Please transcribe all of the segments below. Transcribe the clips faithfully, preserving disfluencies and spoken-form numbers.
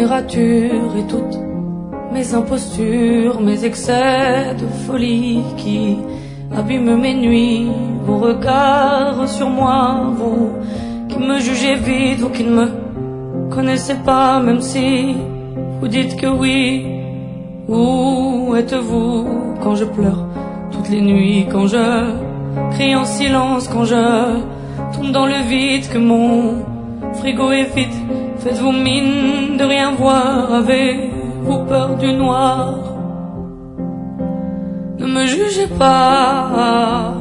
mes ratures et toutes mes impostures, mes excès de folie qui abîment mes nuits, vos regards sur moi, vous qui me jugez vite, vous qui ne me connaissez pas, même si vous dites que oui. Où êtes-vous quand je pleure toutes les nuits, quand je crie en silence, quand je tombe dans le vide, que mon frigo est vide? Faites-vous mine de rien voir? Avez-vous peur du noir? Ne me jugez pas,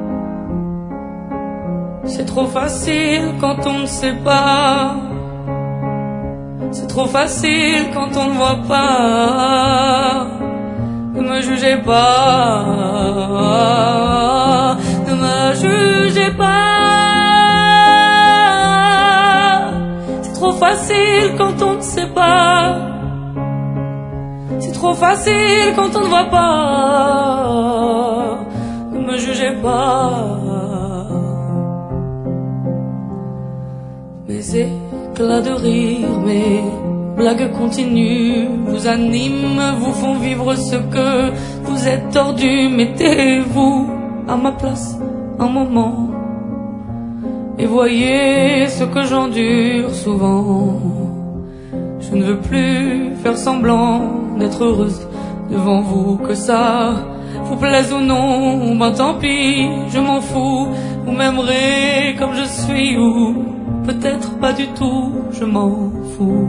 c'est trop facile quand on ne sait pas. C'est trop facile quand on ne voit pas. Ne me jugez pas, ne me jugez pas. C'est trop facile quand on ne sait pas. C'est trop facile quand on ne voit pas. Ne me jugez pas. Mes éclats de rire, mes blagues continues vous animent, vous font vivre ce que vous êtes tordu. Mettez-vous à ma place un moment et voyez ce que j'endure souvent. Je ne veux plus faire semblant d'être heureuse devant vous, que ça vous plaise ou non, ben tant pis, je m'en fous. Vous m'aimerez comme je suis ou peut-être pas du tout, je m'en fous.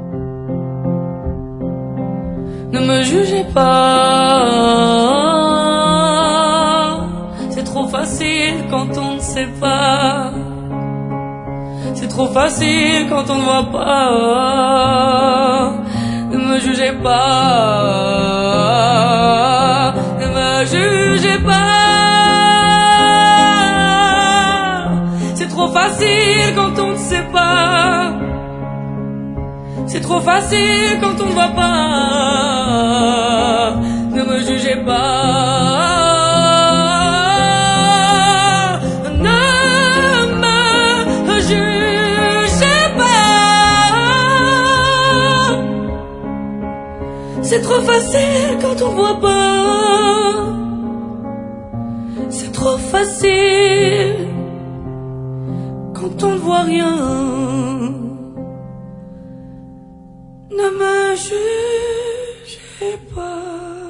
Ne me jugez pas, c'est trop facile quand on ne sait pas. C'est trop facile quand on ne voit pas. Ne me jugez pas, ne me jugez pas. C'est trop facile quand on ne sait pas. C'est trop facile quand on ne voit pas. Ne me jugez pas. Ne me jugez pas. C'est trop facile quand on ne voit pas. C'est trop facile quand on ne voit rien. Ne me jugez pas.